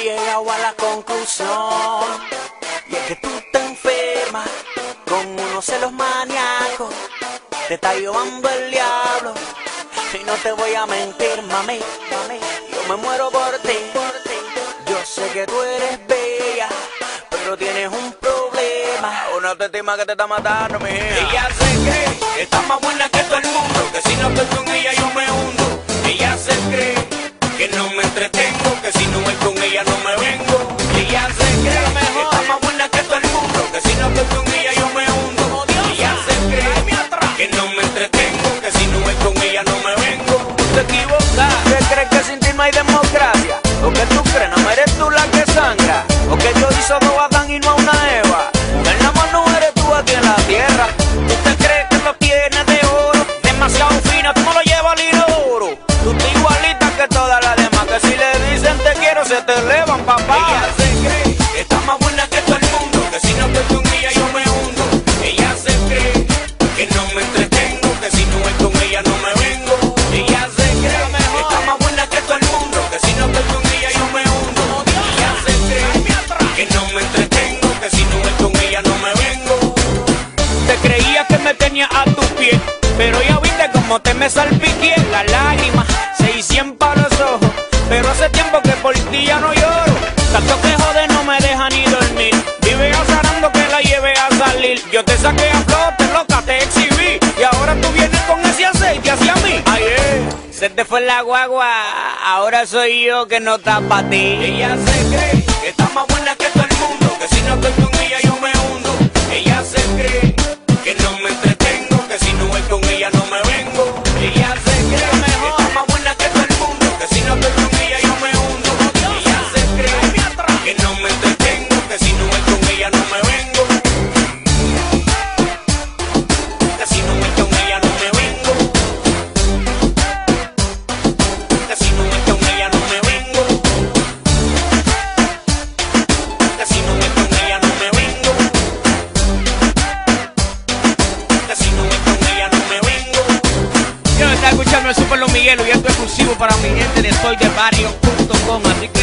llegado a la conclusión, y es que tú te enfermas con unos celos maníacos, te está llevando el diablo, y no te voy a mentir, mami, yo me muero por ti. Yo sé que tú eres bella, pero tienes un problema, una autoestima que te está matando, mi hija. Ella se cree que está más buena que todo el mundo, que si no estoy con ella yo me hundo. Ella se cree que no me entretengo, que si no voy con ella no me vengo. Ella se cree que está más buena que todo el mundo, que si no estoy con ella yo me hundo. Ella se cree que no me entretengo, que si no voy con ella no me vengo. Tú te equivocas, ¿qué crees que sin ti no hay democracia? ¿O que tú crees, no eres tú la que sangra? ¿O que yo hizo dos Adán y no a una Eva? El amor no eres tú aquí en la tierra. ¿Tú te crees que lo tienes de oro? Demasiado fina, tú no lo llevas al inodoro. Tú te igualitas que todas las demás, que si le dicen te quiero se te elevan, papá. Ella se cree que está más buena que todo el mundo, que si no estoy con ella yo me hundo. Ella se cree que no me entretengo, que si no voy con ella no me vengo. Ella se cree que está más buena que todo el mundo, que si no estoy con ella yo me hundo. Ella se cree que no me entretengo, que si no voy con ella no me vengo. Te creía que me tenía a tus pies, pero ya viste como te me salpiqué. Las lágrimas se hicieron para los ojos, pero hace tiempo que por ti ya no lloro. Tanto que jode no me deja ni dormir, vive azarando que la lleve a salir. Yo te saqué a flote, loca, te exhibí, y ahora tú vienes con ese aceite hacia mí. Ayer se te fue la guagua, ahora soy yo que no está pa' ti. Ella se cree que está más buena que todo el mundo, que si no estoy con ella yo me hundo. Ella se cree que no me entretengo, que si no voy con ella no me vengo. Ella se cree que está más buena que todo el mundo, que si no estoy con ella yo me hundo. Ella se cree que no me entretengo, que si no voy con ella no me vengo. Que si no voy con ella no me vengo. Que si no voy con ella no me vengo. Que si no voy con ella no me vengo. Que si no voy con ella no me vengo. Yo está escuchando el Super Los Miguelos y esto es exclusivo para mi gente de soydebarrio.com, así que